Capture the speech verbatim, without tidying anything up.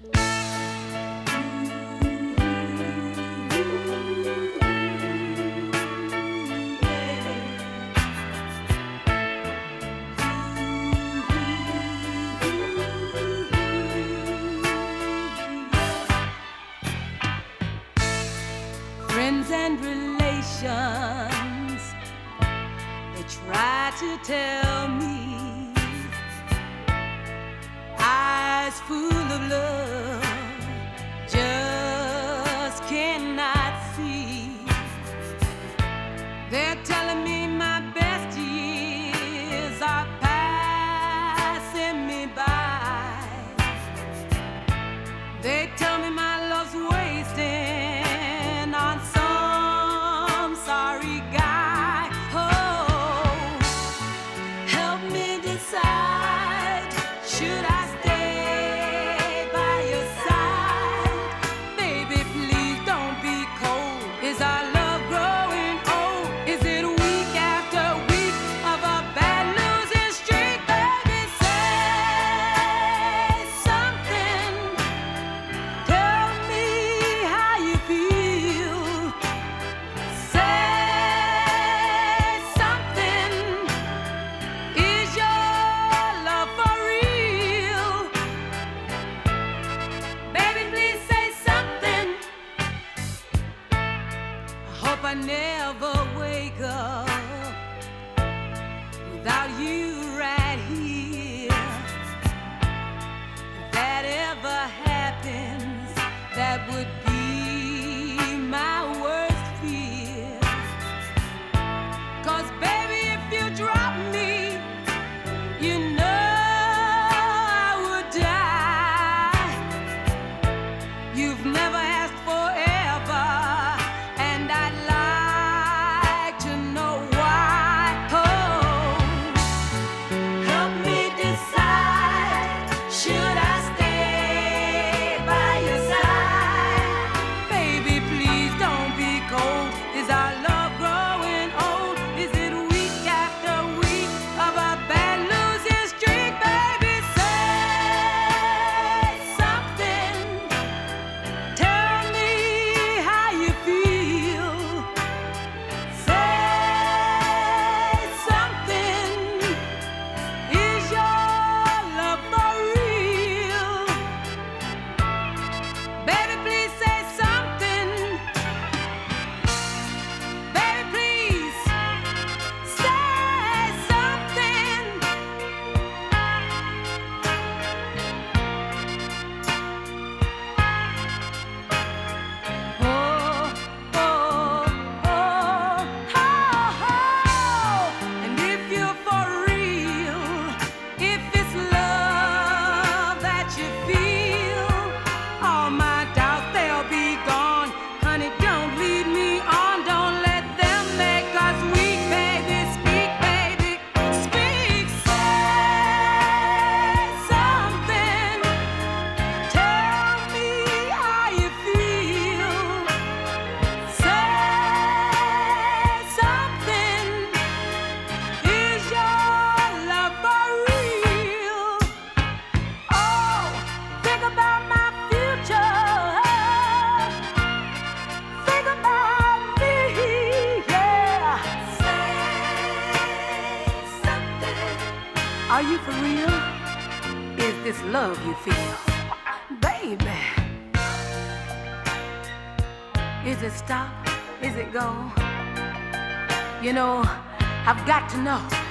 Friends and relations, they try to tell me eyes full of love just cannot see. They're telling me my best years are passing me by. They tell me my love's wasting on some sorry guy. Oh, help me decide. Should I stay by your side? Baby, please don't be cold. Is our love growing old? Is it week after week of a bad losing streak? Baby, say something. Tell me how you feel. Say something. Is your love for real? Baby, please say something. I hope I never wake up without you right here. If that ever happens, that would be my worst fear. 'Cause baby, if you drop me, you know I would die. You've never asked forever, and I'd like to know why. Oh, help me decide. Should I stay by your side? Baby, please don't be cold. Is our love growing old? Is it week after week of a bad losing streak? Baby, say something. Tell me how you feel. Say something. Is your love for real? Baby, please say something. Baby, please say something. Oh, oh, oh, oh, oh. And if you're for real, if it's love that you feel, all my doubts, they'll be gone. Honey, don't lead me on. Don't let them make us weak, baby. Speak, baby, speak. Say something. Tell me how you feel. Say something. Is your love for real? Oh, think about my future. Think about me, yeah. Say something. Are you for real? Is this love you feel? Baby, is it stop? Is it go? You know, I've got to know.